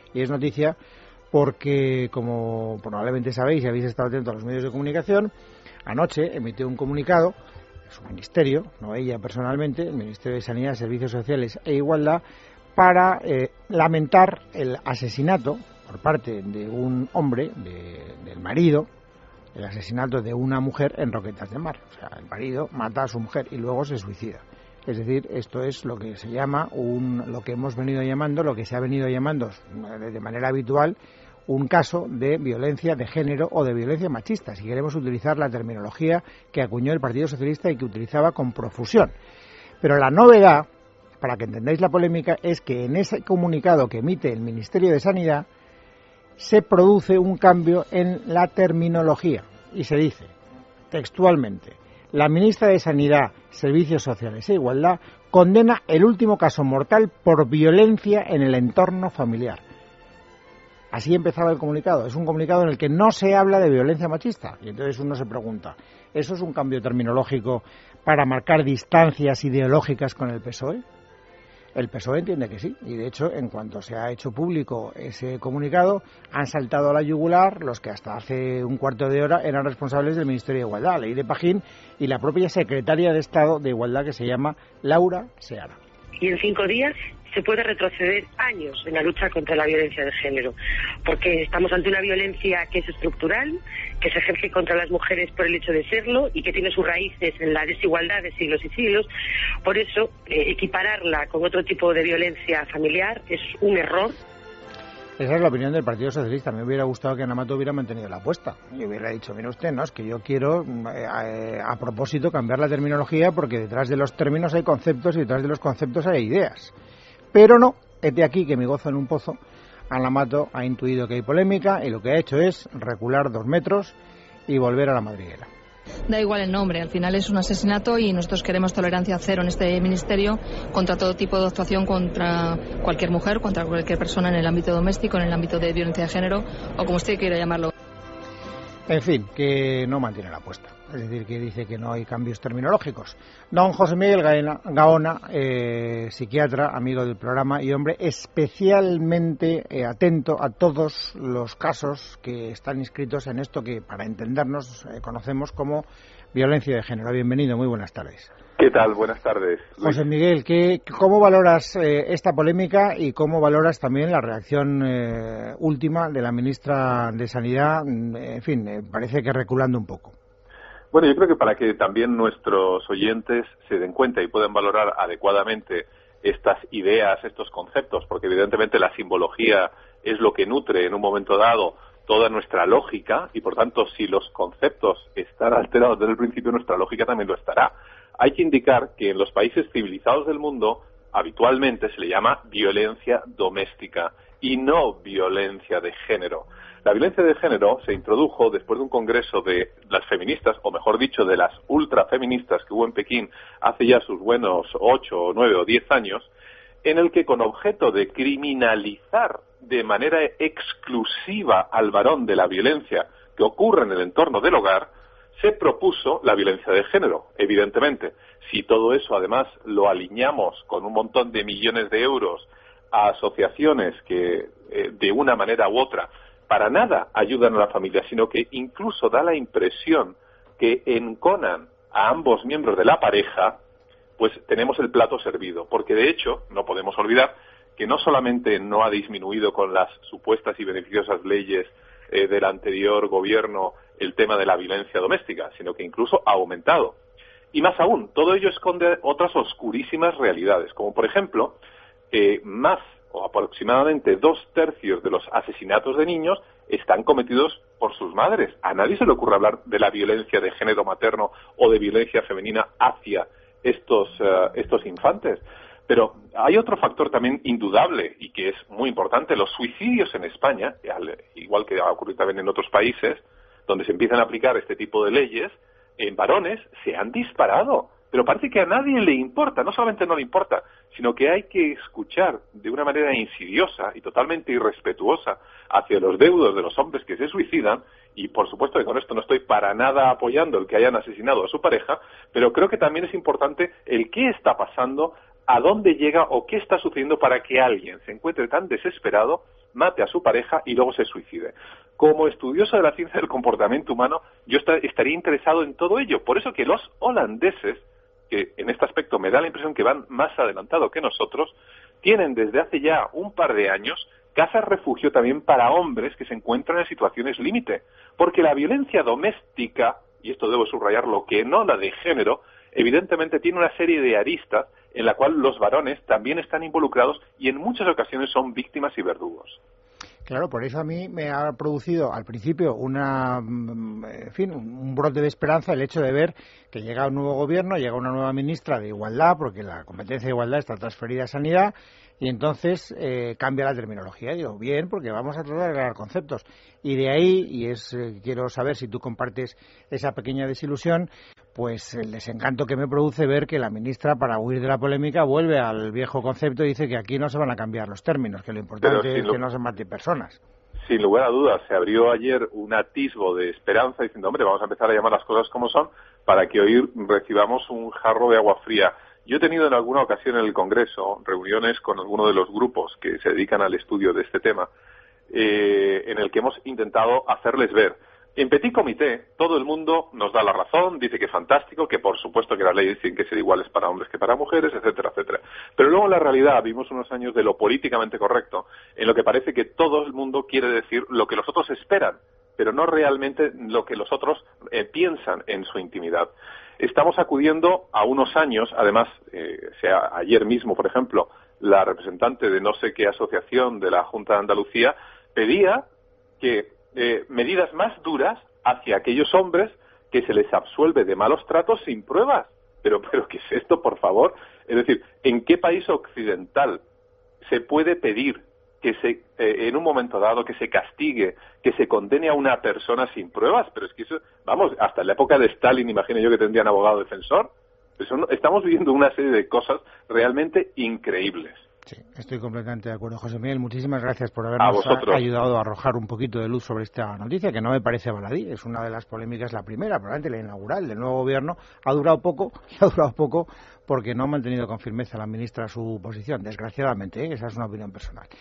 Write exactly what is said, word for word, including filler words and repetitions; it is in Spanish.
Y es noticia porque, como probablemente sabéis y habéis estado atentos a los medios de comunicación, anoche emitió un comunicado, su ministerio, no ella personalmente, el Ministerio de Sanidad, Servicios Sociales e Igualdad, para eh, lamentar el asesinato por parte de un hombre, de, del marido, el asesinato de una mujer en Roquetas de Mar. O sea, el marido mata a su mujer y luego se suicida. Es decir, esto es lo que se llama, un, lo que hemos venido llamando, lo que se ha venido llamando de manera habitual, un caso de violencia de género o de violencia machista, si queremos utilizar la terminología que acuñó el Partido Socialista y que utilizaba con profusión. Pero la novedad, para que entendáis la polémica, es que en ese comunicado que emite el Ministerio de Sanidad se produce un cambio en la terminología y se dice textualmente: la ministra de Sanidad, Servicios Sociales e Igualdad condena el último caso mortal por violencia en el entorno familiar. Así empezaba el comunicado. Es un comunicado en el que no se habla de violencia machista. Y entonces uno se pregunta, ¿eso es un cambio terminológico para marcar distancias ideológicas con el P S O E? El P S O E entiende que sí. Y de hecho, en cuanto se ha hecho público ese comunicado, han saltado a la yugular los que hasta hace un cuarto de hora eran responsables del Ministerio de Igualdad, Leire Pajín, y la propia secretaria de Estado de Igualdad, que se llama Laura Seara. Y en cinco días se puede retroceder años en la lucha contra la violencia de género, porque estamos ante una violencia que es estructural, que se ejerce contra las mujeres por el hecho de serlo y que tiene sus raíces en la desigualdad de siglos y siglos. Por eso, eh, equipararla con otro tipo de violencia familiar es un error. Esa es la opinión del Partido Socialista. Me hubiera gustado que Ana Mato hubiera mantenido la apuesta y hubiera dicho, mire usted, no, es que yo quiero eh, a propósito cambiar la terminología porque detrás de los términos hay conceptos y detrás de los conceptos hay ideas. Pero no, hete aquí que me gozo en un pozo. Ana Mato ha intuido que hay polémica y lo que ha hecho es recular dos metros y volver a la madriguera. Da igual el nombre, al final es un asesinato y nosotros queremos tolerancia cero en este ministerio contra todo tipo de actuación contra cualquier mujer, contra cualquier persona en el ámbito doméstico, en el ámbito de violencia de género o como usted quiera llamarlo. En fin, que no mantiene la apuesta. Es decir, que dice que no hay cambios terminológicos. Don José Miguel Gaona, eh, psiquiatra, amigo del programa y hombre especialmente eh, atento a todos los casos que están inscritos en esto que, para entendernos, eh, conocemos como violencia de género. Bienvenido, muy buenas tardes. ¿Qué tal? Buenas tardes, Luis. José Miguel, ¿qué, ¿cómo valoras eh, esta polémica y cómo valoras también la reacción eh, última de la ministra de Sanidad? En fin, eh, parece que reculando un poco. Bueno, yo creo que para que también nuestros oyentes se den cuenta y puedan valorar adecuadamente estas ideas, estos conceptos, porque evidentemente la simbología es lo que nutre en un momento dado toda nuestra lógica y, por tanto, si los conceptos están alterados desde el principio, nuestra lógica también lo estará. Hay que indicar que en los países civilizados del mundo habitualmente se le llama violencia doméstica y no violencia de género. La violencia de género se introdujo después de un congreso de las feministas, o mejor dicho, de las ultrafeministas que hubo en Pekín hace ya sus buenos ocho, nueve o diez años, en el que con objeto de criminalizar de manera exclusiva al varón de la violencia que ocurre en el entorno del hogar, se propuso la violencia de género, evidentemente. Si todo eso, además, lo alineamos con un montón de millones de euros a asociaciones que, eh, de una manera u otra, para nada ayudan a la familia, sino que incluso da la impresión que enconan a ambos miembros de la pareja, pues tenemos el plato servido. Porque, de hecho, no podemos olvidar que no solamente no ha disminuido con las supuestas y beneficiosas leyes eh, del anterior gobierno el tema de la violencia doméstica, sino que incluso ha aumentado. Y más aún, todo ello esconde otras oscurísimas realidades, como por ejemplo, eh, más o aproximadamente dos tercios de los asesinatos de niños están cometidos por sus madres. A nadie se le ocurre hablar de la violencia de género materno o de violencia femenina hacia estos, uh, estos infantes. Pero hay otro factor también indudable y que es muy importante. Los suicidios en España, igual que ha ocurrido también en otros países, donde se empiezan a aplicar este tipo de leyes, en varones se han disparado. Pero parece que a nadie le importa, no solamente no le importa, sino que hay que escuchar de una manera insidiosa y totalmente irrespetuosa hacia los deudos de los hombres que se suicidan, y por supuesto que con esto no estoy para nada apoyando el que hayan asesinado a su pareja, pero creo que también es importante el qué está pasando, a dónde llega o qué está sucediendo para que alguien se encuentre tan desesperado mate a su pareja y luego se suicide. Como estudioso de la ciencia del comportamiento humano, yo estaría interesado en todo ello. Por eso que los holandeses, que en este aspecto me da la impresión que van más adelantado que nosotros, tienen desde hace ya un par de años casas refugio también para hombres que se encuentran en situaciones límite. Porque la violencia doméstica, y esto debo subrayarlo, que no la de género, evidentemente tiene una serie de aristas en la cual los varones también están involucrados y en muchas ocasiones son víctimas y verdugos. Claro, por eso a mí me ha producido al principio una, en fin, un brote de esperanza el hecho de ver que llega un nuevo gobierno, llega una nueva ministra de Igualdad, porque la competencia de igualdad está transferida a Sanidad, y entonces eh, cambia la terminología. Digo, bien, porque vamos a tratar de aclarar conceptos. Y de ahí, y es eh, quiero saber si tú compartes esa pequeña desilusión, pues el desencanto que me produce ver que la ministra, para huir de la polémica, vuelve al viejo concepto y dice que aquí no se van a cambiar los términos, que lo importante es lo... que no se maten personas. Sin lugar a dudas, se abrió ayer un atisbo de esperanza diciendo, hombre, vamos a empezar a llamar las cosas como son para que hoy recibamos un jarro de agua fría. Yo he tenido en alguna ocasión en el Congreso reuniones con algunos de los grupos que se dedican al estudio de este tema, eh, en el que hemos intentado hacerles ver. En Petit Comité, todo el mundo nos da la razón, dice que es fantástico, que por supuesto que las leyes tienen que ser iguales para hombres que para mujeres, etcétera, etcétera. Pero luego en la realidad vimos unos años de lo políticamente correcto, en lo que parece que todo el mundo quiere decir lo que los otros esperan, pero no realmente lo que los otros eh, piensan en su intimidad. Estamos acudiendo a unos años, además, eh, sea, ayer mismo, por ejemplo, la representante de no sé qué asociación de la Junta de Andalucía pedía que eh, medidas más duras hacia aquellos hombres que se les absuelve de malos tratos sin pruebas. Pero, pero ¿qué es esto, por favor? Es decir, ¿en qué país occidental se puede pedir que se, eh, en un momento dado, que se castigue, que se condene a una persona sin pruebas? Pero es que eso, vamos, hasta en la época de Stalin, imagino yo que tendrían abogado defensor. Eso no, estamos viviendo una serie de cosas realmente increíbles. Sí, estoy completamente de acuerdo, José Miguel. Muchísimas gracias por habernos a ayudado a arrojar un poquito de luz sobre esta noticia, que no me parece baladí. Es una de las polémicas, la primera, probablemente la inaugural del nuevo gobierno. Ha durado poco, y ha durado poco porque no ha mantenido con firmeza la ministra su posición, desgraciadamente, ¿eh? Esa es una opinión personal.